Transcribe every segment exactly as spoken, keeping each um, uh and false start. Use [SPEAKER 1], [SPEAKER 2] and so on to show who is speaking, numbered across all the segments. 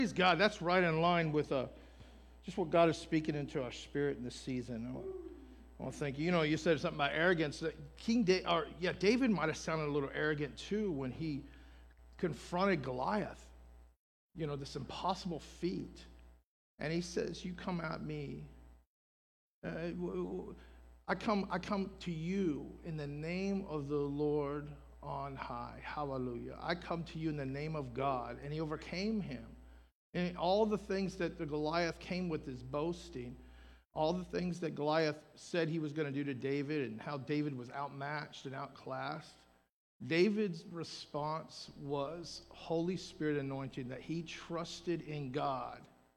[SPEAKER 1] Praise God. That's right in line with uh, just what God is speaking into our spirit in this season. I want, I want to thank you. You know, you said something about arrogance. That King da- or yeah, David might have sounded a little arrogant too when he confronted Goliath. You know, this impossible feat, and he says, "You come at me. Uh, I come. I come to you in the name of the Lord on high. Hallelujah. I come to you in the name of God," and he overcame him. And all the things that the Goliath came with is boasting. All the things that Goliath said he was going to do to David and how David was outmatched and outclassed. David's response was Holy Spirit anointing, that he trusted in God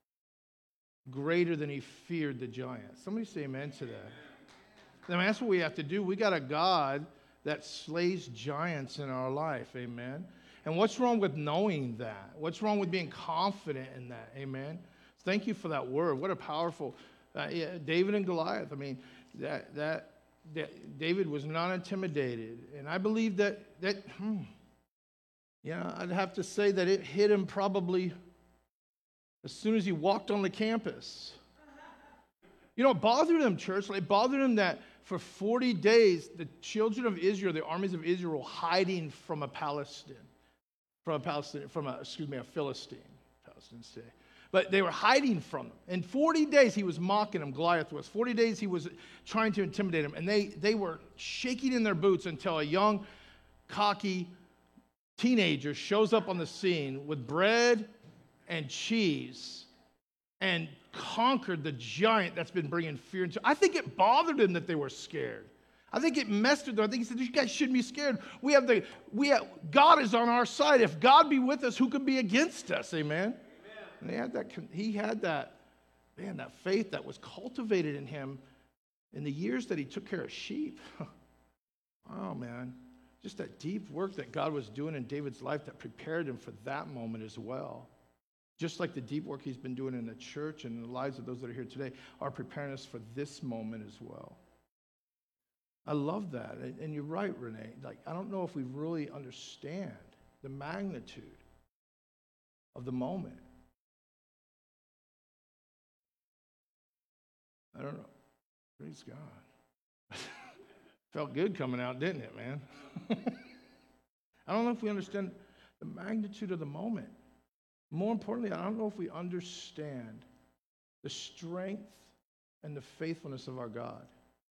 [SPEAKER 1] greater than he feared the giant. Somebody say amen to that. I mean, that's what we have to do. We got a God that slays giants in our life. Amen. And what's wrong with knowing that? What's wrong with being confident in that? Amen. Thank you for that word. What a powerful uh, yeah, David and Goliath. I mean, that that, that David was not intimidated, and I believe that that hmm, yeah, I'd have to say that it hit him probably as soon as he walked on the campus. You know, it bothered him, church. It bothered him that for forty days, the children of Israel, the armies of Israel, hiding from a Palestinian. From a Palestinian, from a, excuse me, a Philistine, Palestinians say. But they were hiding from him. In forty days, he was mocking him, Goliath was. forty days, he was trying to intimidate him. And they, they were shaking in their boots until a young, cocky teenager shows up on the scene with bread and cheese and conquered the giant that's been bringing fear into. I think it bothered him that they were scared. I think it messed with them. I think he said, "You guys shouldn't be scared. We have the we have God is on our side. If God be with us, who could be against us?" Amen. Amen. And he had that. He had that. Man, that faith that was cultivated in him in the years that he took care of sheep. Oh man, just that deep work that God was doing in David's life that prepared him for that moment as well. Just like the deep work he's been doing in the church and in the lives of those that are here today are preparing us for this moment as well. I love that. And you're right, Renee. Like, I don't know if we really understand the magnitude of the moment. I don't know. Praise God. Felt good coming out, didn't it, man? I don't know if we understand the magnitude of the moment. More importantly, I don't know if we understand the strength and the faithfulness of our God.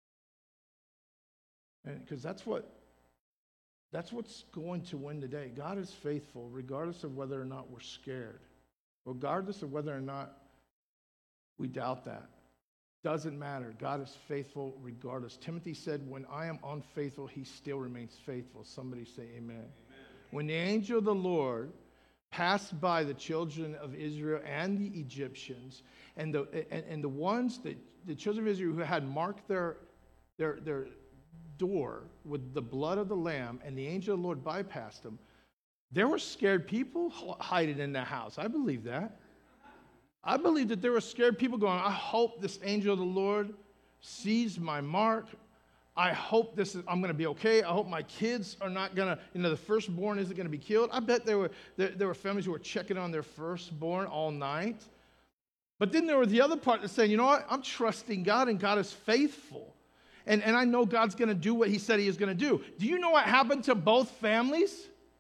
[SPEAKER 1] Because that's what that's what's going to win today. God is faithful regardless of whether or not we're scared, regardless of whether or not we doubt that. Doesn't matter. God is faithful regardless. Timothy said, "When I am unfaithful, he still remains faithful." Somebody say amen. Amen. When the angel of the Lord passed by the children of Israel and the Egyptians, and the and, and the ones that the children of Israel who had marked their their their door with the blood of the lamb, and the angel of the Lord bypassed them, there were scared people hiding in the house. I believe that. I believe that there were scared people going, "I hope this angel of the Lord sees my mark. I hope this is, I'm going to be okay. I hope my kids are not going to, you know, the firstborn isn't going to be killed." I bet there were there, there were families who were checking on their firstborn all night. But then there were the other part that's saying, "You know what? I'm trusting God, and God is faithful. And, and I know God's going to do what he said he is going to do." Do you know what happened to both families?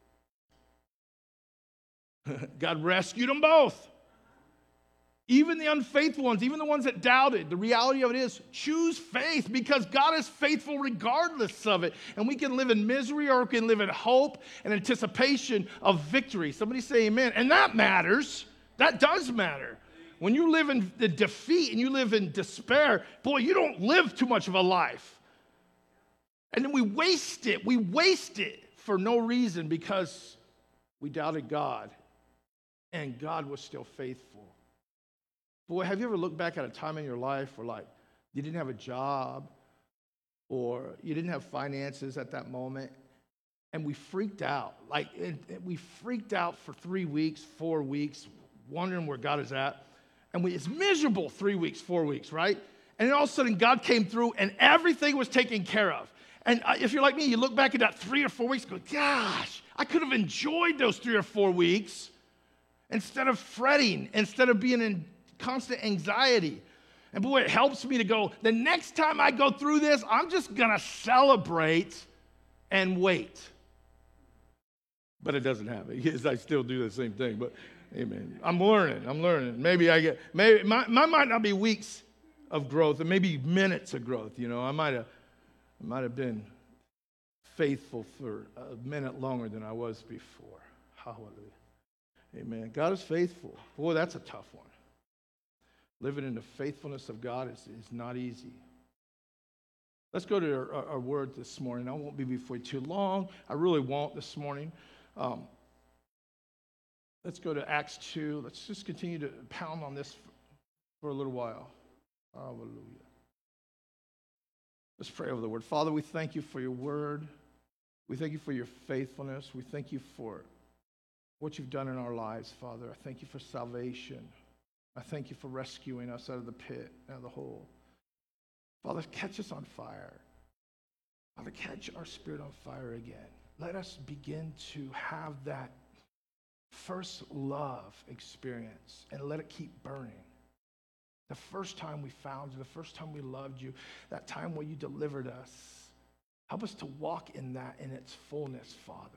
[SPEAKER 1] God rescued them both. Even the unfaithful ones, even the ones that doubted. The reality of it is, choose faith, because God is faithful regardless of it. And we can live in misery, or we can live in hope and anticipation of victory. Somebody say amen. And that matters. That does matter. When you live in the defeat and you live in despair, boy, you don't live too much of a life. And then we waste it. We waste it for no reason because we doubted God, and God was still faithful. Boy, have you ever looked back at a time in your life where, like, you didn't have a job or you didn't have finances at that moment, and we freaked out. Like, it, it, we freaked out for three weeks, four weeks, wondering where God is at. And we, it's miserable three weeks, four weeks, right? And then all of a sudden, God came through, and everything was taken care of. And if you're like me, you look back at that three or four weeks and go, "Gosh, I could have enjoyed those three or four weeks instead of fretting, instead of being in constant anxiety. And boy, it helps me to go, the next time I go through this, I'm just going to celebrate and wait. But it doesn't happen because I still do the same thing. But amen. I'm learning. I'm learning. Maybe I get, maybe my, my might not be weeks of growth, and maybe minutes of growth. You know, I might have, I might have been faithful for a minute longer than I was before. Hallelujah. Amen. God is faithful. Boy, that's a tough one. Living in the faithfulness of God is, is not easy. Let's go to our, our word this morning. I won't be before you too long. I really won't this morning. Um, let's go to Acts two. Let's just continue to pound on this for a little while. Hallelujah. Let's pray over the word. Father, we thank you for your word. We thank you for your faithfulness. We thank you for what you've done in our lives, Father. I thank you for salvation. I thank you for rescuing us out of the pit, out of the hole. Father, catch us on fire. Father, catch our spirit on fire again. Let us begin to have that first love experience and let it keep burning. The first time we found you, the first time we loved you, that time when you delivered us. Help us to walk in that in its fullness, Father.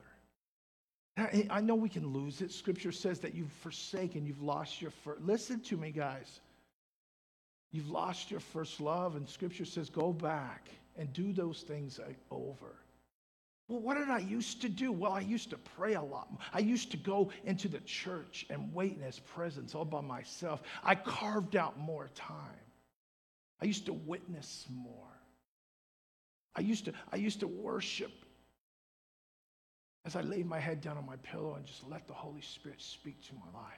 [SPEAKER 1] I know we can lose it. Scripture says that you've forsaken, you've lost your first. Listen to me, guys. You've lost your first love, and Scripture says go back and do those things over. Well, what did I used to do? Well, I used to pray a lot. I used to go into the church and wait in his presence all by myself. I carved out more time. I used to witness more. I used to, I used to worship as I laid my head down on my pillow and just let the Holy Spirit speak to my life.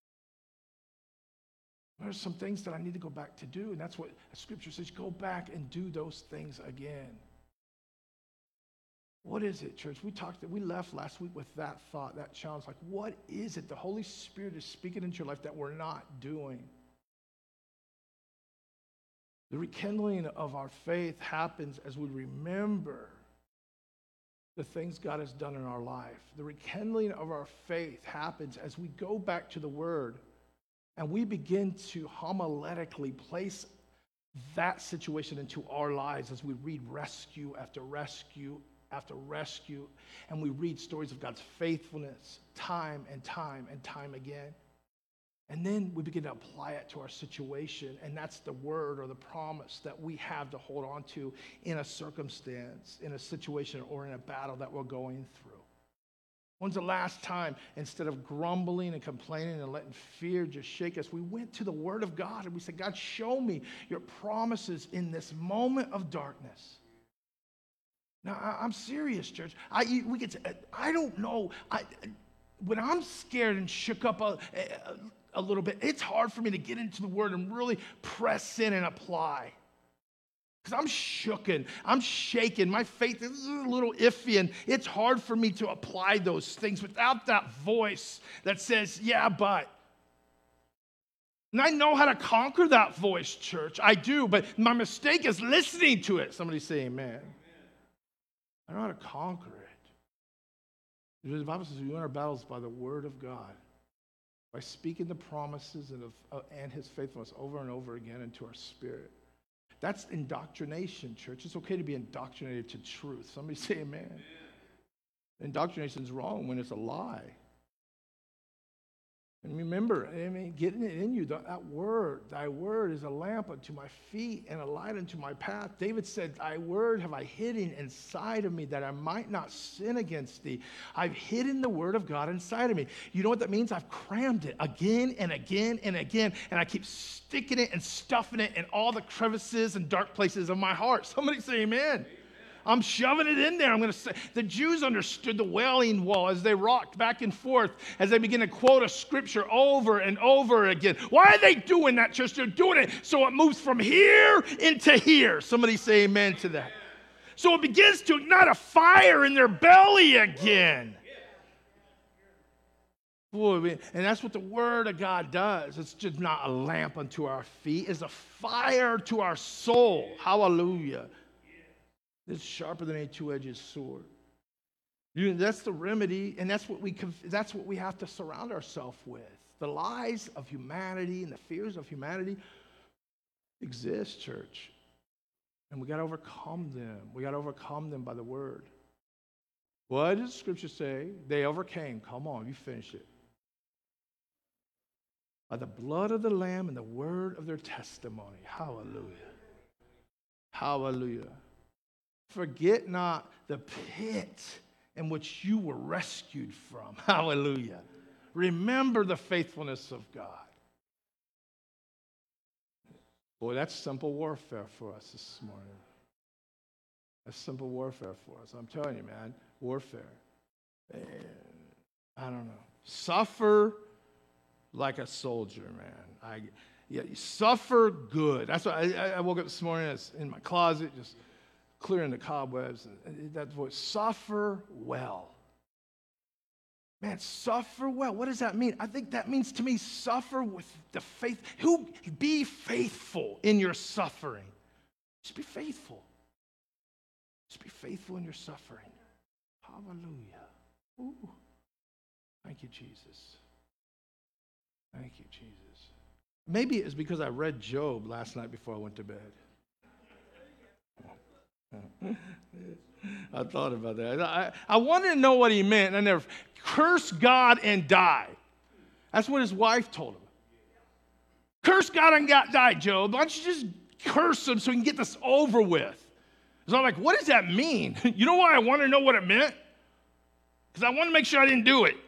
[SPEAKER 1] There's some things that I need to go back to do, and that's what Scripture says, go back and do those things again. What is it, church? We talked, we left last week with that thought, that challenge. Like, what is it the Holy Spirit is speaking into your life that we're not doing? The rekindling of our faith happens as we remember the things God has done in our life. The rekindling of our faith happens as we go back to the Word and we begin to homiletically place that situation into our lives as we read rescue after rescue after rescue, and we read stories of God's faithfulness time and time and time again. And then we begin to apply it to our situation, and that's the word or the promise that we have to hold on to in a circumstance, in a situation, or in a battle that we're going through. When's the last time, instead of grumbling and complaining and letting fear just shake us, we went to the Word of God and we said, God, show me your promises in this moment of darkness. Now, I, I'm serious, church. I, we get to, I don't know. I, when I'm scared and shook up a, a a little bit, it's hard for me to get into the Word and really press in and apply. Because I'm shooken, I'm shaken, my faith is a little iffy, and it's hard for me to apply those things without that voice that says, yeah, but. And I know how to conquer that voice, church. I do, but my mistake is listening to it. Somebody say amen. I know how to conquer it. The Bible says we win our battles by the Word of God. By speaking the promises and, of, uh, and his faithfulness over and over again into our spirit. That's indoctrination, church. It's okay to be indoctrinated to truth. Somebody say amen. Amen. Indoctrination is wrong when it's a lie. And remember, I mean, getting it in you, that, that word, thy word is a lamp unto my feet and a light unto my path. David said, thy word have I hidden inside of me that I might not sin against thee. I've hidden the word of God inside of me. You know what that means? I've crammed it again and again and again, and I keep sticking it and stuffing it in all the crevices and dark places of my heart. Somebody say amen. I'm shoving it in there. I'm going to say, the Jews understood the Wailing Wall as they rocked back and forth, as they begin to quote a scripture over and over again. Why are they doing that, church? They're doing it so it moves from here into here. Somebody say amen to that. So it begins to ignite a fire in their belly again. Boy, and that's what the Word of God does. It's just not a lamp unto our feet. It's a fire to our soul. Hallelujah. It's sharper than a two-edged sword. You, that's the remedy, and that's what we that's what we have to surround ourselves with. The lies of humanity and the fears of humanity exist, church. And we got to overcome them. We got to overcome them by the word. What does the scripture say? They overcame. Come on, you finish it. By the blood of the Lamb and the word of their testimony. Hallelujah. Hallelujah. Forget not the pit in which you were rescued from. Hallelujah. Remember the faithfulness of God. Boy, that's simple warfare for us this morning. That's simple warfare for us. I'm telling you, man, warfare. And I don't know. Suffer like a soldier, man. I, yeah, you suffer good. That's why I, I woke up this morning. I was in my closet, just clearing the cobwebs. And that's what suffer well. Man, suffer well. What does that mean? I think that means to me suffer with the faith. Who be faithful in your suffering. Just be faithful. Just be faithful in your suffering. Hallelujah. Ooh. Thank you, Jesus. Thank you, Jesus. Maybe it's because I read Job last night before I went to bed. I thought about that. I, I wanted to know what he meant. I never curse God and die. That's what his wife told him. Curse God and God, die, Job. Why don't you just curse him so we can get this over with? So I'm like, what does that mean? You know why I wanted to know what it meant? Because I wanted to make sure I didn't do it.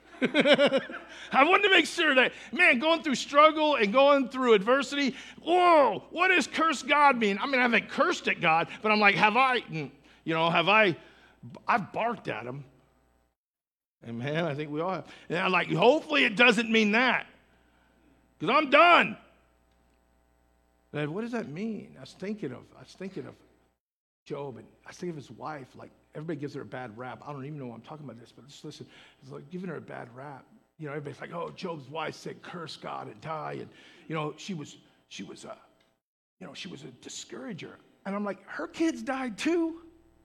[SPEAKER 1] I wanted to make sure that, man, going through struggle and going through adversity, whoa, what does curse God mean? I mean, I haven't cursed at God, but I'm like, have I, you know, have I, I've barked at him. And man, I think we all have. And I'm like, hopefully it doesn't mean that. Because I'm done. And what does that mean? I was thinking of, I was thinking of Job, and I was thinking of his wife. Like, everybody gives her a bad rap. I don't even know why I'm talking about this, but just listen. It's like giving her a bad rap. You know, everybody's like, oh, Job's wife said, curse God and die. And, you know, she was, she was a, you know, she was a discourager. And I'm like, her kids died too.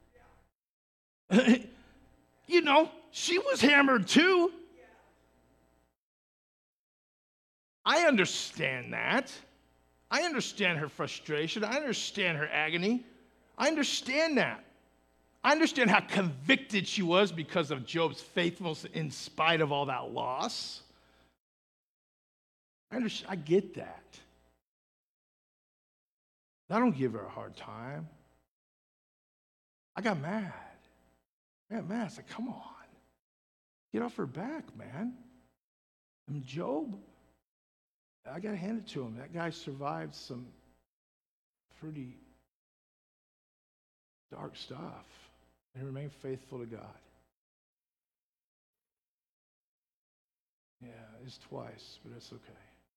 [SPEAKER 1] You know, she was hammered too. I understand that. I understand her frustration. I understand her agony. I understand that. I understand how convicted she was because of Job's faithfulness in spite of all that loss. I understand, I get that. I don't give her a hard time. I got mad. I got mad. I said, come on. Get off her back, man. And Job, I got to hand it to him. That guy survived some pretty dark stuff. And remain faithful to God. Yeah, it's twice, but it's okay.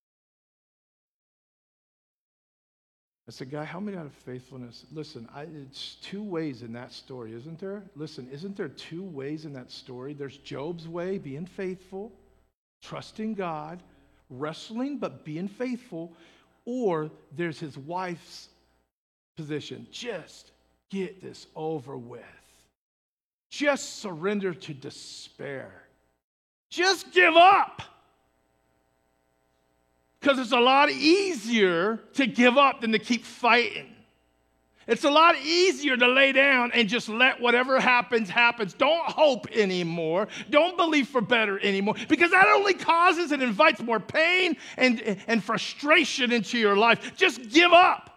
[SPEAKER 1] I said, God, help me out of faithfulness. Listen, I, it's two ways in that story, isn't there? Listen, isn't there two ways in that story? There's Job's way, being faithful, trusting God, wrestling, but being faithful. Or there's his wife's position. Just get this over with. Just surrender to despair. Just give up. Because it's a lot easier to give up than to keep fighting. It's a lot easier to lay down and just let whatever happens, happens. Don't hope anymore. Don't believe for better anymore. Because that only causes and invites more pain and, and frustration into your life. Just give up.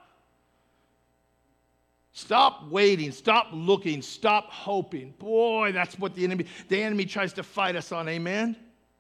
[SPEAKER 1] Stop waiting, stop looking, stop hoping. Boy, that's what the enemy, the enemy tries to fight us on, amen?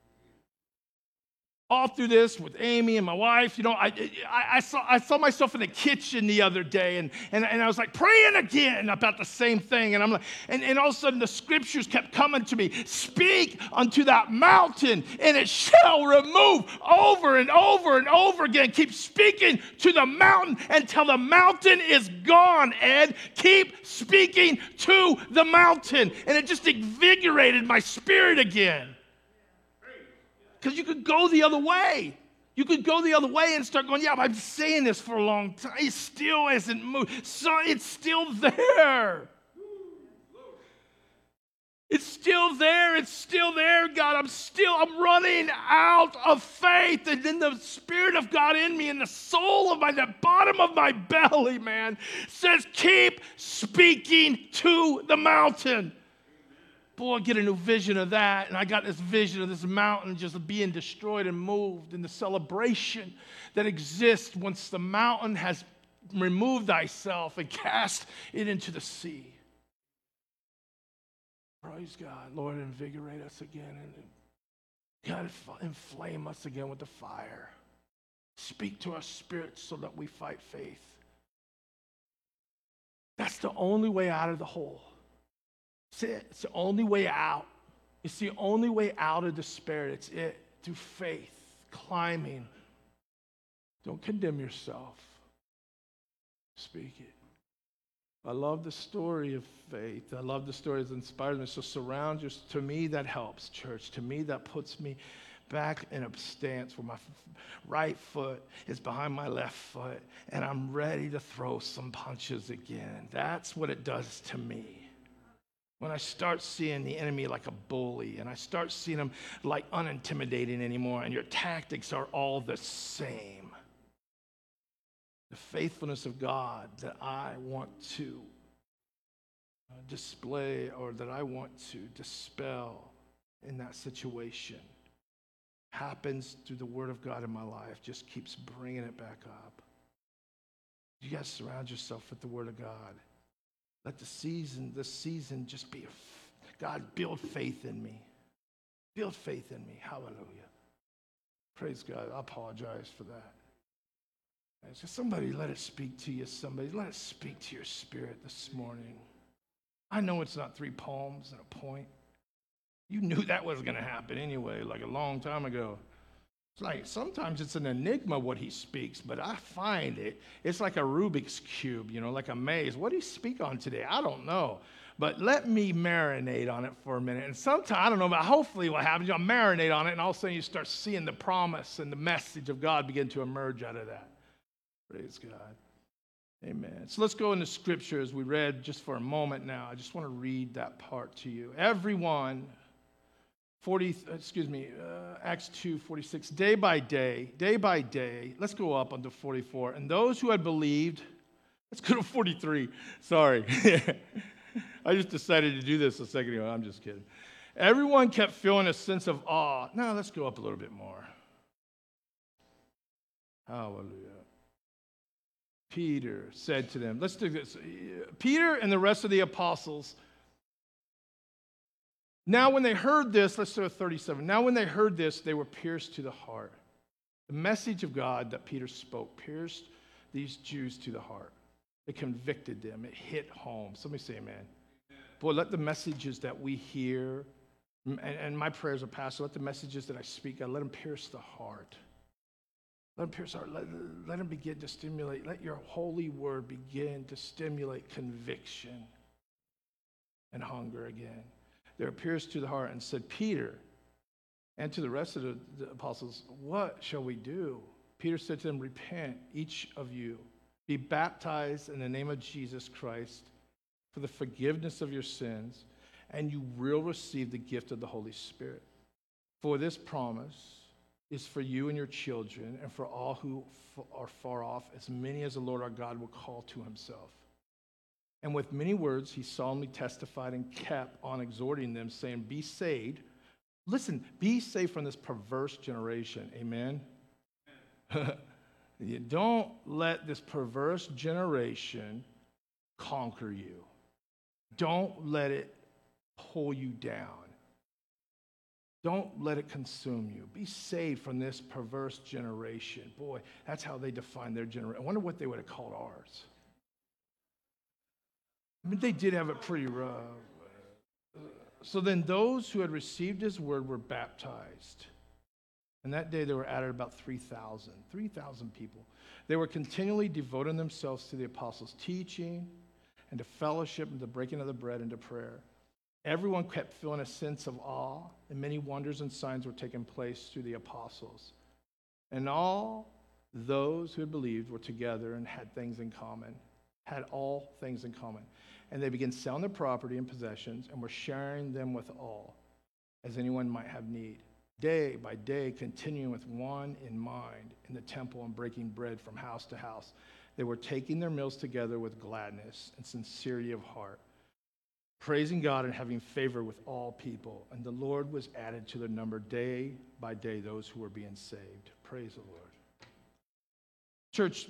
[SPEAKER 1] All through this with Amy and my wife, you know, I, I, I, saw, I saw myself in the kitchen the other day, and, and, and I was like praying again about the same thing. And I'm like, and, and all of a sudden the scriptures kept coming to me. Speak unto that mountain, and it shall remove over and over and over again. Keep speaking to the mountain until the mountain is gone, Ed. Keep speaking to the mountain. And it just invigorated my spirit again. Because you could go the other way. You could go the other way and start going, yeah, but I've been saying this for a long time. It still hasn't moved. So it's still there. It's still there. It's still there, God. I'm still, I'm running out of faith. And then the Spirit of God in me, in the soul of my, the bottom of my belly, man, says, keep speaking to the mountain. Boy, I get a new vision of that. And I got this vision of this mountain just being destroyed and moved, and the celebration that exists once the mountain has removed thyself and cast it into the sea. Praise God. Lord, invigorate us again. And God, inflame us again with the fire. Speak to our spirits so that we fight faith. That's the only way out of the hole. It's it. It's the only way out. It's the only way out of despair. It's it. Through faith, climbing. Don't condemn yourself. Speak it. I love the story of faith. I love the story that inspires me. So surround yourself. To me, that helps, church. To me, that puts me back in a stance where my right foot is behind my left foot, and I'm ready to throw some punches again. That's what it does to me. When I start seeing the enemy like a bully, and I start seeing him like unintimidating anymore, and your tactics are all the same. The faithfulness of God that I want to display, or that I want to dispel in that situation, happens through the Word of God in my life. Just keeps bringing it back up. You guys surround yourself with the Word of God. Let the season, this season just be, a, God, build faith in me. Build faith in me. Hallelujah. Praise God. I apologize for that. So somebody let it speak to you. Somebody let it speak to your spirit this morning. I know it's not three poems and a point. You knew that was going to happen anyway, like a long time ago. It's like sometimes it's an enigma what he speaks, but I find it, it's like a Rubik's Cube, you know, like a maze. What did he speak on today? I don't know. But let me marinate on it for a minute. And sometimes, I don't know, but hopefully what happens, you'll marinate on it, and all of a sudden you start seeing the promise and the message of God begin to emerge out of that. Praise God. Amen. So let's go into Scripture as we read just for a moment now. I just want to read that part to you. Everyone, forty, excuse me, uh, Acts two forty-six, day by day, day by day, let's go up onto forty-four. And those who had believed, let's go to forty-three. Sorry. I just decided to do this a second ago. I'm just kidding. Everyone kept feeling a sense of awe. Now let's go up a little bit more. Hallelujah. Peter said to them, let's do this. Peter and the rest of the apostles, now when they heard this, let's do thirty-seven. Now when they heard this, they were pierced to the heart. The message of God that Peter spoke pierced these Jews to the heart. It convicted them. It hit home. Somebody say amen. Amen. Boy, let the messages that we hear, and, and my prayers are pastor, let the messages that I speak, God, let them pierce the heart. Let him pierce our, let, let him begin to stimulate. Let your holy word begin to stimulate conviction and hunger again. They were pierced to the heart and said, Peter, and to the rest of the, the apostles, what shall we do? Peter said to them, repent, each of you. Be baptized in the name of Jesus Christ for the forgiveness of your sins, and you will receive the gift of the Holy Spirit. For this promise is for you and your children, and for all who f- are far off, as many as the Lord our God will call to himself. And with many words he solemnly testified and kept on exhorting them, saying, be saved. Listen, be saved from this perverse generation. Amen? You don't let this perverse generation conquer you. Don't let it pull you down. Don't let it consume you. Be saved from this perverse generation. Boy, that's how they define their generation. I wonder what they would have called ours. I mean, they did have it pretty rough. So then those who had received his word were baptized. And that day there were added about three thousand. three thousand people. They were continually devoting themselves to the apostles' teaching and to fellowship and to breaking of the bread and to prayer. Everyone kept feeling a sense of awe, and many wonders and signs were taking place through the apostles. And all those who had believed were together and had things in common, had all things in common. And they began selling their property and possessions and were sharing them with all, as anyone might have need. Day by day, continuing with one in mind in the temple and breaking bread from house to house. They were taking their meals together with gladness and sincerity of heart, praising God and having favor with all people. And the Lord was added to their number day by day, those who were being saved. Praise the Lord. Church,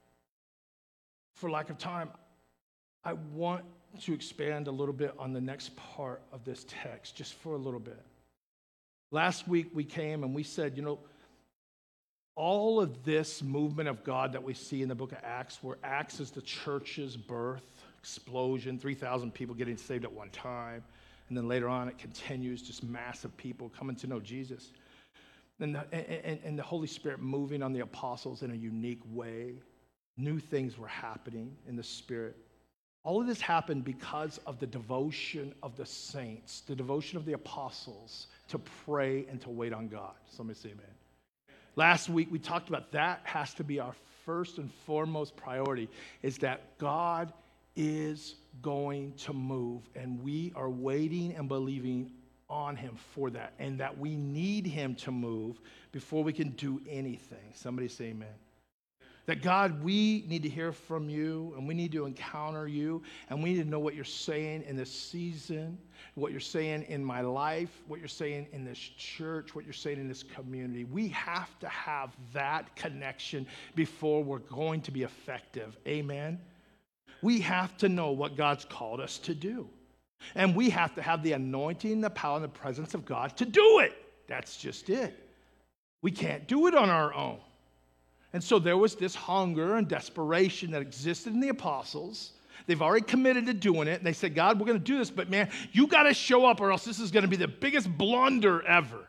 [SPEAKER 1] for lack of time, I want to expand a little bit on the next part of this text, just for a little bit. Last week we came and we said, you know, all of this movement of God that we see in the book of Acts, where Acts is the church's birth, explosion, three thousand people getting saved at one time, and then later on it continues, just massive people coming to know Jesus. And the, and, and the Holy Spirit moving on the apostles in a unique way. New things were happening in the Spirit. All of this happened because of the devotion of the saints, the devotion of the apostles to pray and to wait on God. Somebody say amen. Last week we talked about that has to be our first and foremost priority, is that God is going to move, and we are waiting and believing on him for that, and that we need him to move before we can do anything. Somebody say amen. That God, we need to hear from you, and we need to encounter you, and we need to know what you're saying in this season, what you're saying in my life, what you're saying in this church, what you're saying in this community. We have to have that connection before we're going to be effective. Amen? We have to know what God's called us to do. And we have to have the anointing, the power, and the presence of God to do it. That's just it. We can't do it on our own. And so there was this hunger and desperation that existed in the apostles. They've already committed to doing it. And they said, God, we're going to do this, but man, you got to show up or else this is going to be the biggest blunder ever.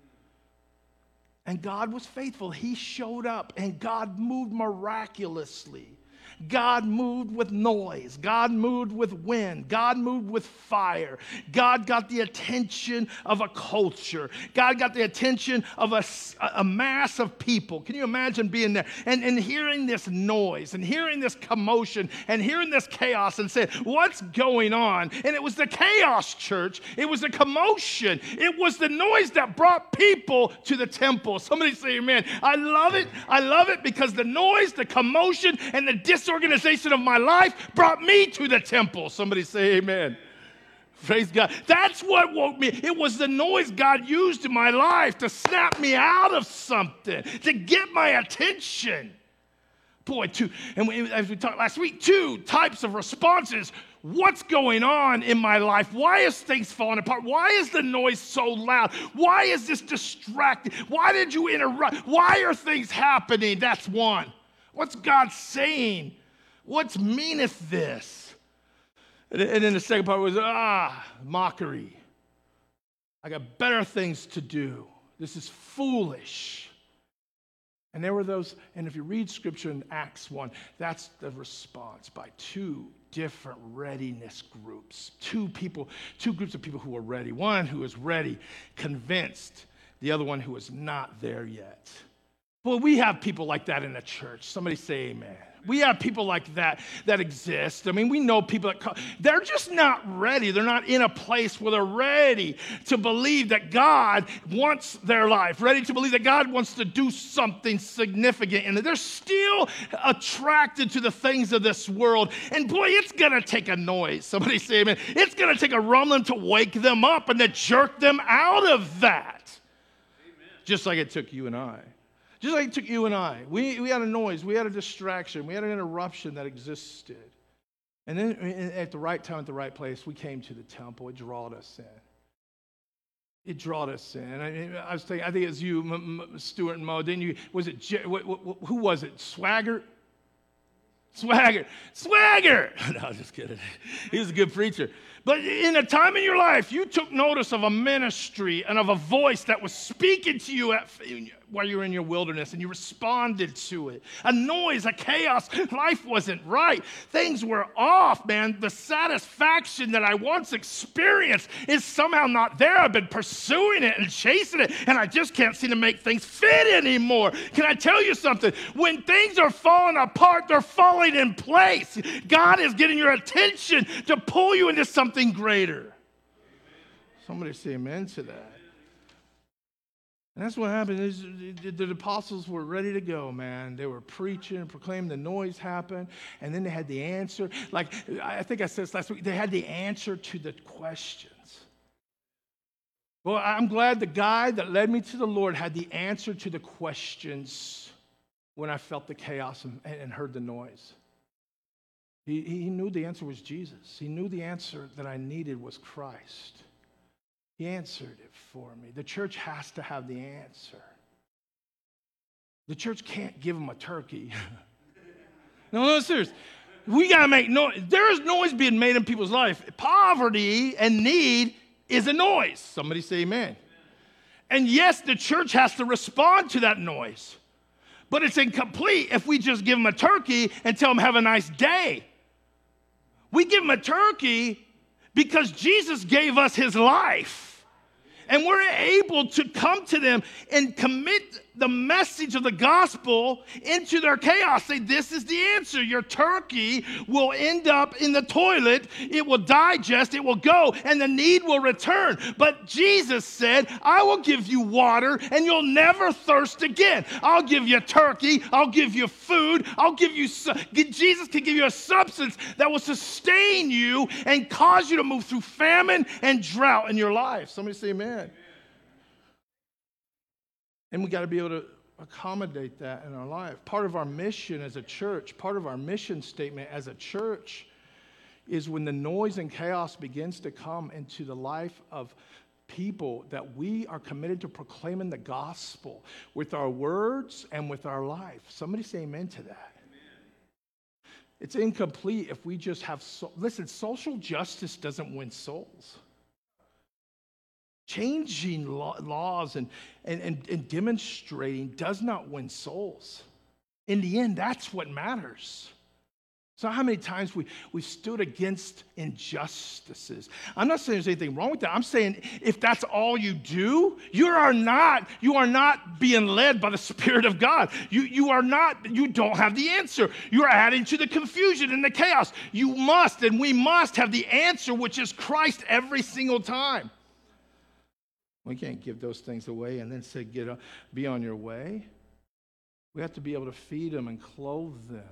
[SPEAKER 1] And God was faithful. He showed up, and God moved miraculously. God moved with noise. God moved with wind. God moved with fire. God got the attention of a culture. God got the attention of a, a mass of people. Can you imagine being there and, and hearing this noise and hearing this commotion and hearing this chaos and saying, what's going on? And it was the chaos, church. It was the commotion. It was the noise that brought people to the temple. Somebody say amen. I love it. I love it because the noise, the commotion, and the disorganization of my life brought me to the temple. Somebody say amen. Praise God. That's what woke me. It was the noise God used in my life to snap me out of something, to get my attention. Boy, two, and we, as we talked last week, two types of responses. What's going on in my life? Why is things falling apart? Why is the noise so loud? Why is this distracting? Why did you interrupt? Why are things happening? That's one. What's God saying? What meaneth this? And, and then the second part was, ah, mockery. I got better things to do. This is foolish. And there were those, and if you read scripture in Acts one, that's the response by two different readiness groups. Two people, two groups of people who were ready. One who was ready, convinced. The other one who was not there yet. Well, we have people like that in the church. Somebody say amen. We have people like that that exist. I mean, we know people that call, they're just not ready. They're not in a place where they're ready to believe that God wants their life, ready to believe that God wants to do something significant. And they're still attracted to the things of this world. And boy, it's going to take a noise. Somebody say amen. It's going to take a rumbling to wake them up and to jerk them out of that. Amen. Just like it took you and I. Just like it took you and I. We, we had a noise. We had a distraction. We had an interruption that existed. And then at the right time, at the right place, we came to the temple. It drawed us in. It drawed us in. I, I was thinking, I think it was you, M- M- Stuart and Mo. Didn't you? Was it, J- wh- wh- who was it? Swagger? Swagger. Swagger! No, I'm just kidding. He was a good preacher. But in a time in your life, you took notice of a ministry and of a voice that was speaking to you at, while you were in your wilderness, and you responded to it. A noise, a chaos. Life wasn't right. Things were off, man. The satisfaction that I once experienced is somehow not there. I've been pursuing it and chasing it, and I just can't seem to make things fit anymore. Can I tell you something? When things are falling apart, they're falling in place. God is getting your attention to pull you into something greater. Somebody say amen to that. And that's what happened. Is the, the apostles were ready to go, man. They were preaching and proclaiming. The noise happened, and then they had the answer. Like I think I said this last week, they had the answer to the questions. Well, I'm glad the guy that led me to the Lord had the answer to the questions when I felt the chaos and, and heard the noise. He, he knew the answer was Jesus. He knew the answer that I needed was Christ. He answered it for me. The church has to have the answer. The church can't give them a turkey. No, no, serious. We got to make noise. There's noise being made in people's life. Poverty and need is a noise. Somebody say amen. And yes, the church has to respond to that noise. But it's incomplete if we just give them a turkey and tell them, have a nice day. We give them a turkey because Jesus gave us his life. And we're able to come to them and commit the message of the gospel into their chaos. Say, this is the answer. Your turkey will end up in the toilet. It will digest. It will go. And the need will return. But Jesus said, I will give you water and you'll never thirst again. I'll give you turkey. I'll give you food. I'll give you, Jesus can give you a substance that will sustain you and cause you to move through famine and drought in your life. Somebody say amen. And we got to be able to accommodate that in our life. Part of our mission as a church, part of our mission statement as a church is when the noise and chaos begins to come into the life of people, that we are committed to proclaiming the gospel with our words and with our life. Somebody say amen to that. Amen. It's incomplete if we just have, so- listen, social justice doesn't win souls. Changing law, laws and, and, and, and demonstrating does not win souls. In the end, that's what matters. So how many times we, we stood against injustices. I'm not saying there's anything wrong with that. I'm saying if that's all you do, you are not, you are not being led by the Spirit of God. You, you are not, you don't have the answer. You are adding to the confusion and the chaos. You must, and we must have the answer, which is Christ every single time. We can't give those things away and then say, "Get up, be on your way." We have to be able to feed them and clothe them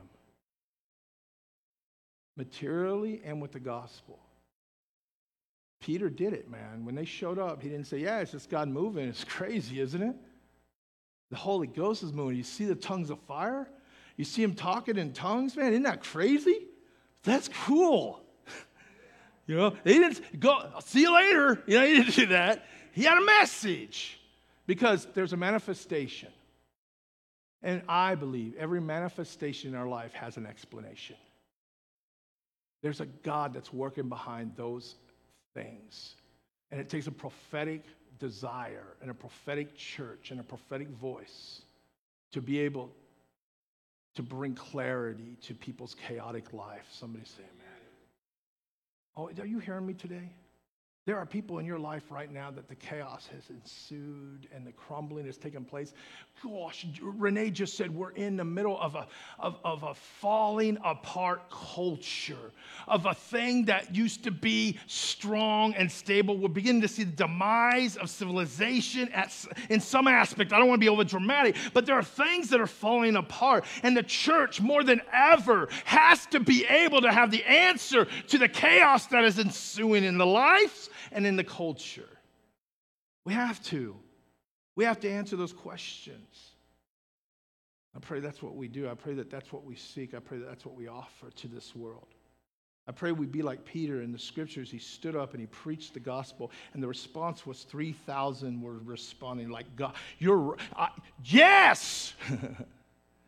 [SPEAKER 1] materially and with the gospel. Peter did it, man. When they showed up, he didn't say, "Yeah, it's just God moving." It's crazy, isn't it? The Holy Ghost is moving. You see the tongues of fire? You see him talking in tongues, man? Isn't that crazy? That's cool. You know, they didn't go, "I'll see you later." You know, he didn't do that. He had a message because there's a manifestation. And I believe every manifestation in our life has an explanation. There's a God that's working behind those things. And it takes a prophetic desire and a prophetic church and a prophetic voice to be able to bring clarity to people's chaotic life. Somebody say amen. Oh, are you hearing me today? There are people in your life right now that the chaos has ensued and the crumbling has taken place. Gosh, Renee just said we're in the middle of a, of, of a falling apart culture, of a thing that used to be strong and stable. We're beginning to see the demise of civilization at, in some aspect. I don't want to be over dramatic, but there are things that are falling apart. And the church, more than ever, has to be able to have the answer to the chaos that is ensuing in the lives and in the culture. We have to. We have to answer those questions. I pray that's what we do. I pray that that's what we seek. I pray that that's what we offer to this world. I pray we be like Peter in the scriptures. He stood up and he preached the gospel, and the response was three thousand were responding like, "God, you're, I, yes!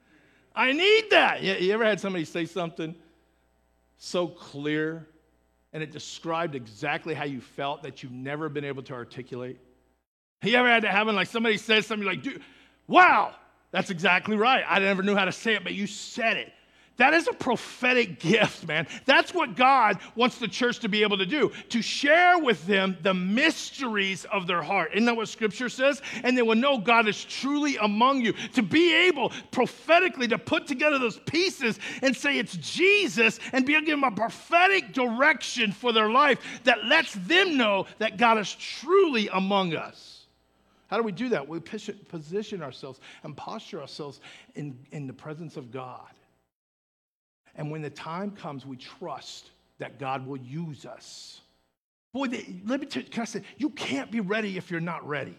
[SPEAKER 1] I need that." You, you ever had somebody say something so clear and it described exactly how you felt that you've never been able to articulate? You ever had that happen? Like somebody says something like, dude, wow, that's exactly right. I never knew how to say it, but you said it. That is a prophetic gift, man. That's what God wants the church to be able to do, to share with them the mysteries of their heart. Isn't that what Scripture says? And they will know God is truly among you. To be able prophetically to put together those pieces and say it's Jesus and be able to give them a prophetic direction for their life that lets them know that God is truly among us. How do we do that? We position ourselves and posture ourselves in, in the presence of God. And when the time comes, we trust that God will use us. Boy, they, let me tell you, can I say, you can't be ready if you're not ready.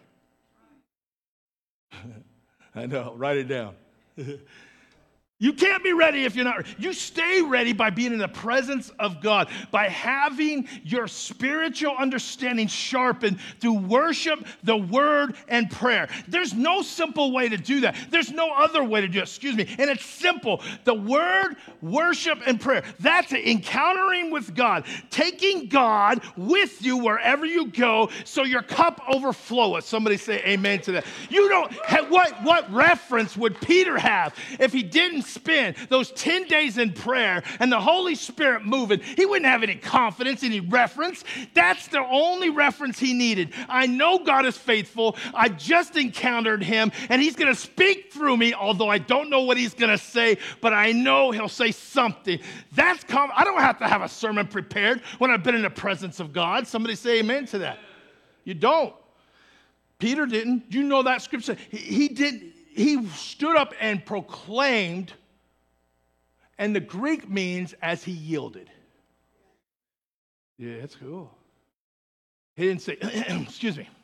[SPEAKER 1] I know, write it down. You can't be ready if you're not ready. You stay ready by being in the presence of God, by having your spiritual understanding sharpened through worship, the word, and prayer. There's no simple way to do that. There's no other way to do it, excuse me. And it's simple. The word, worship, and prayer. That's encountering with God, taking God with you wherever you go so your cup overfloweth. Somebody say amen to that. You don't, have, what, what reference would Peter have if he didn't spend those ten days in prayer and the Holy Spirit moving? He wouldn't have any confidence, any reference. That's the only reference he needed. I know God is faithful. I just encountered him, and he's going to speak through me, although I don't know what he's going to say, but I know he'll say something. That's com- I don't have to have a sermon prepared when I've been in the presence of God. Somebody say amen to that. You don't. Peter didn't. You know that scripture. He, he didn't. He stood up and proclaimed, and the Greek means as he yielded. Yeah, it's cool. He didn't say, excuse me.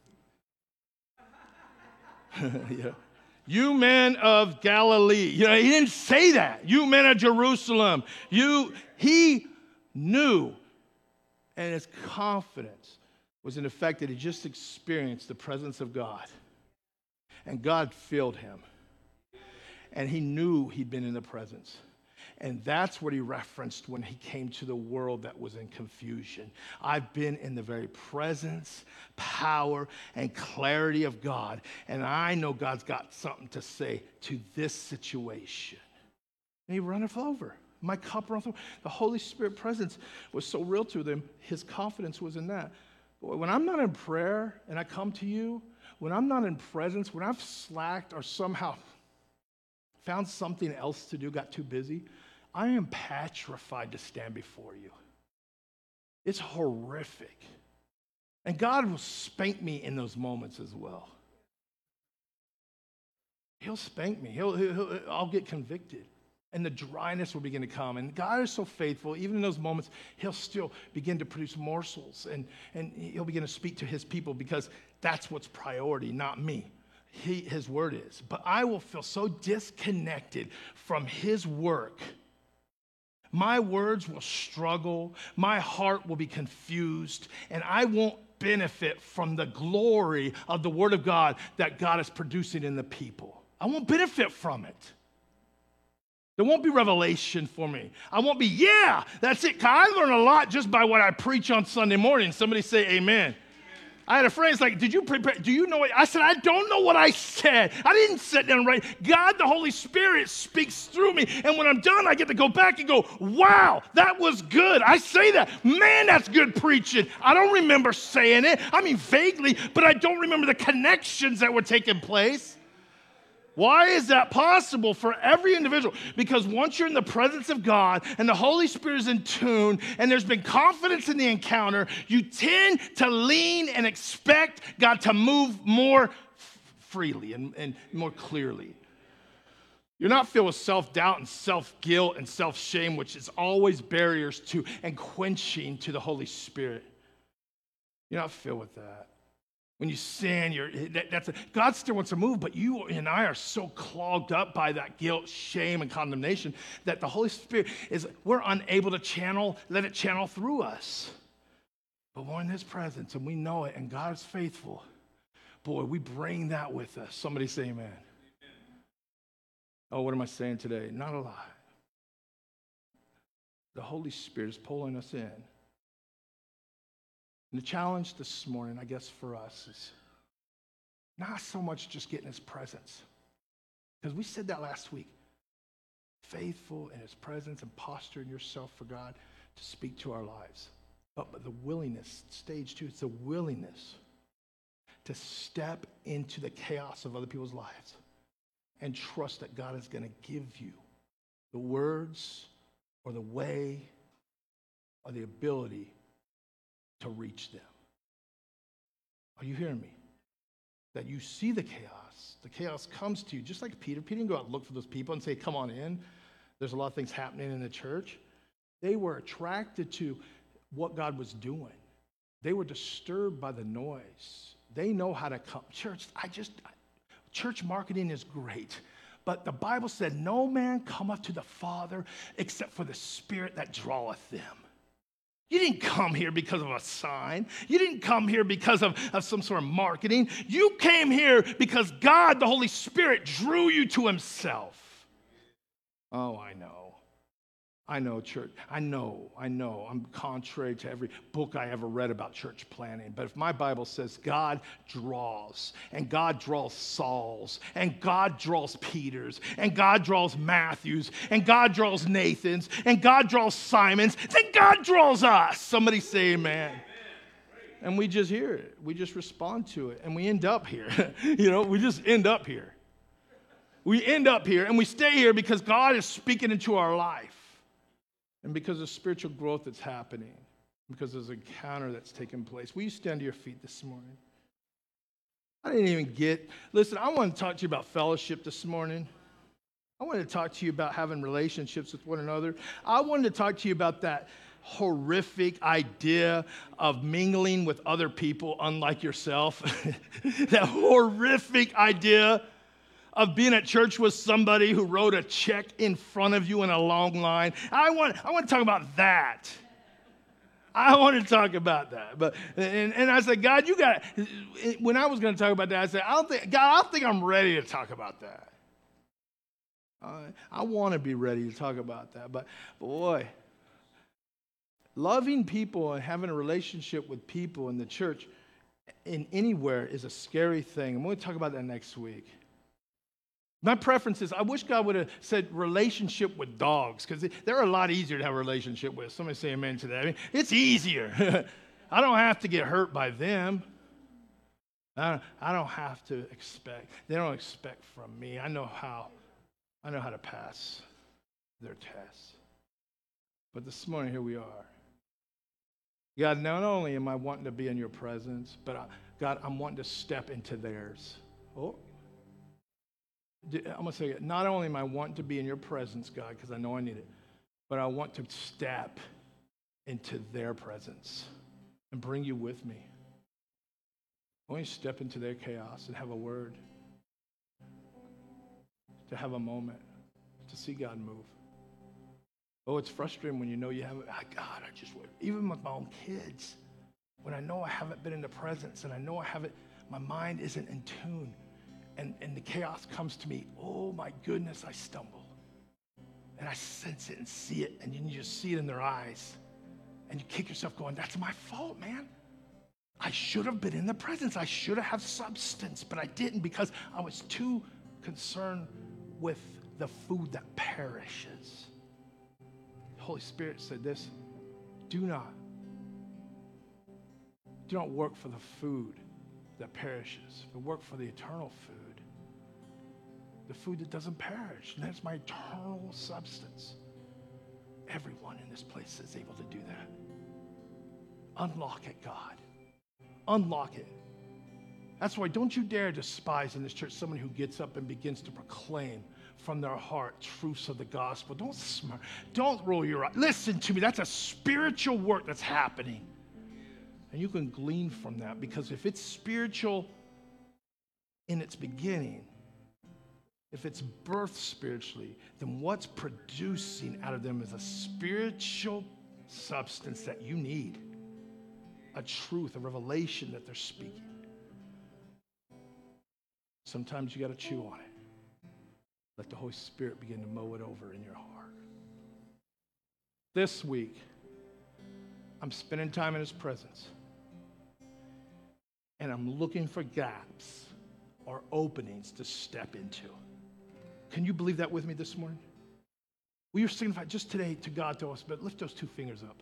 [SPEAKER 1] Yeah. You men of Galilee. You know, he didn't say that. You men of Jerusalem. You, he knew, and his confidence was in the fact that he just experienced the presence of God. And God filled him. And he knew he'd been in the presence. And that's what he referenced when he came to the world that was in confusion. I've been in the very presence, power, and clarity of God. And I know God's got something to say to this situation. And he runneth over. My cup runneth over. The Holy Spirit presence was so real to them. His confidence was in that. But when I'm not in prayer and I come to you, when I'm not in presence, when I've slacked or somehow found something else to do, got too busy, I am petrified to stand before you. It's horrific. And God will spank me in those moments as well. He'll spank me. He'll, he'll, he'll, I'll get convicted. And the dryness will begin to come. And God is so faithful, even in those moments, he'll still begin to produce morsels. And, and he'll begin to speak to his people because that's what's priority, not me. He, his word is. But I will feel so disconnected from his work. My words will struggle. My heart will be confused. And I won't benefit from the glory of the word of God that God is producing in the people. I won't benefit from it. There won't be revelation for me. I won't be, yeah, that's it. I learn a lot just by what I preach on Sunday morning. Somebody say amen. Amen. I had a friend, he's like, did you prepare? Do you know what? I said, I don't know what I said. I didn't sit down and write. God, the Holy Spirit speaks through me. And when I'm done, I get to go back and go, wow, that was good. I say that. Man, that's good preaching. I don't remember saying it. I mean, vaguely, but I don't remember the connections that were taking place. Why is that possible for every individual? Because once you're in the presence of God and the Holy Spirit is in tune and there's been confidence in the encounter, you tend to lean and expect God to move more freely and, and more clearly. You're not filled with self-doubt and self-guilt and self-shame, which is always barriers to and quenching to the Holy Spirit. You're not filled with that. When you sin, you're, that, that's a, God still wants to move, but you and I are so clogged up by that guilt, shame, and condemnation that the Holy Spirit is, we're unable to channel, let it channel through us. But we're in his presence, and we know it, and God is faithful. Boy, we bring that with us. Somebody say amen. Amen. Oh, what am I saying today? Not a lot. The Holy Spirit is pulling us in. And the challenge this morning, I guess, for us is not so much just getting his presence. Because we said that last week. Faithful in his presence and posturing yourself for God to speak to our lives. But, but the willingness, stage two, it's the willingness to step into the chaos of other people's lives and trust that God is going to give you the words or the way or the ability to reach them. Are you hearing me? That you see the chaos. The chaos comes to you, just like Peter. Peter didn't go out and look for those people and say, come on in. There's a lot of things happening in the church. They were attracted to what God was doing. They were disturbed by the noise. They know how to come. Church, I just, church marketing is great. But the Bible said, no man cometh to the Father except for the Spirit that draweth them. You didn't come here because of a sign. You didn't come here because of, of some sort of marketing. You came here because God, the Holy Spirit, drew you to himself. Oh, I know. I know, church. I know, I know. I'm contrary to every book I ever read about church planning. But if my Bible says God draws, and God draws Sauls, and God draws Peters, and God draws Matthews, and God draws Nathans, and God draws Simons, then God draws us. Somebody say amen. And we just hear it. We just respond to it. And we end up here. You know, we just end up here. We end up here, and we stay here because God is speaking into our life. And because of spiritual growth that's happening, because there's an encounter that's taking place. Will you stand to your feet this morning? I didn't even get, listen, I want to talk to you about fellowship this morning. I want to talk to you about having relationships with one another. I wanted to talk to you about that horrific idea of mingling with other people unlike yourself. That horrific idea of being at church with somebody who wrote a check in front of you in a long line. I want, I want to talk about that. I want to talk about that. But and, and I said, God, you got, when I was going to talk about that, I said, I don't think, God, I don't think I'm ready to talk about that. Uh, I want to be ready to talk about that. But boy, loving people and having a relationship with people in the church in anywhere is a scary thing. I'm going to talk about that next week. My preference is, I wish God would have said relationship with dogs, because they're a lot easier to have a relationship with. Somebody say amen to that. I mean, it's easier. I don't have to get hurt by them. I don't, I don't have to expect. They don't expect from me. I know how. I know how to pass their tests. But this morning, here we are. God, not only am I wanting to be in your presence, but I, God, I'm wanting to step into theirs. Oh. I'm going to say it. Not only am I wanting to be in your presence, God, because I know I need it, but I want to step into their presence and bring you with me. I want you to step into their chaos and have a word, to have a moment, to see God move. Oh, it's frustrating when you know you haven't, oh, God, I just, even with my own kids, when I know I haven't been in the presence and I know I haven't, my mind isn't in tune. And, and the chaos comes to me, oh my goodness, I stumble. And I sense it and see it, and then you just see it in their eyes. And you kick yourself going, that's my fault, man. I should have been in the presence. I should have had substance, but I didn't because I was too concerned with the food that perishes. The Holy Spirit said this, do not, do not work for the food that perishes, but work for the eternal food. The food that doesn't perish. And that's my eternal substance. Everyone in this place is able to do that. Unlock it, God. Unlock it. That's why don't you dare despise in this church someone who gets up and begins to proclaim from their heart truths of the gospel. Don't smirk. Don't roll your eyes. Listen to me. That's a spiritual work that's happening. And you can glean from that, because if it's spiritual in its beginning, if it's birthed spiritually, then what's producing out of them is a spiritual substance that you need, a truth, a revelation that they're speaking. Sometimes you got to chew on it. Let the Holy Spirit begin to mow it over in your heart. This week, I'm spending time in his presence. and I'm looking for gaps or openings to step into. Can you believe that with me this morning? We are signifying just today to God to us, but lift those two fingers up.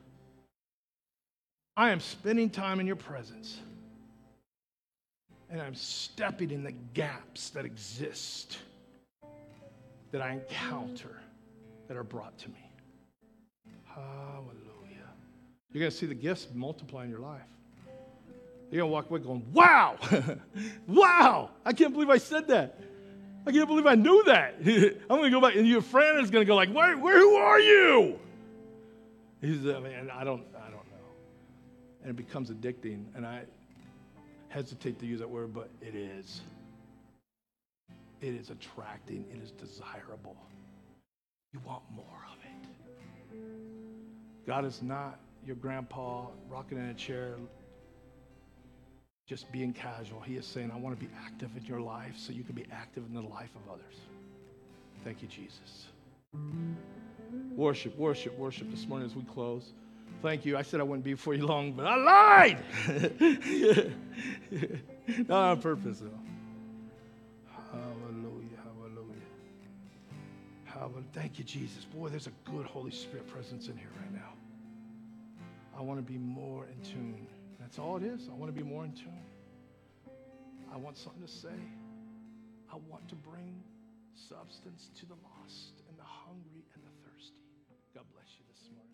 [SPEAKER 1] I am spending time in your presence, and I'm stepping in the gaps that exist, that I encounter, that are brought to me. Hallelujah. You're going to see the gifts multiply in your life. You're going to walk away going, wow, wow, I can't believe I said that. I can't believe I knew that. I'm going to go back, and your friend is going to go like, where, where, who are you? He's, I mean, I don't, I don't know. And it becomes addicting, and I hesitate to use that word, but it is. It is attracting. It is desirable. You want more of it. God is not your grandpa rocking in a chair, just being casual. He is saying, I want to be active in your life so you can be active in the life of others. Thank you, Jesus. Worship, worship, worship this morning as we close. Thank you. I said I wouldn't be before you long, but I lied. Not on purpose, though. Hallelujah, hallelujah. Hallelujah. Thank you, Jesus. Boy, there's a good Holy Spirit presence in here right now. I want to be more in tune. That's all it is. I want to be more in tune. I want something to say. I want to bring substance to the lost and the hungry and the thirsty. God bless you this morning.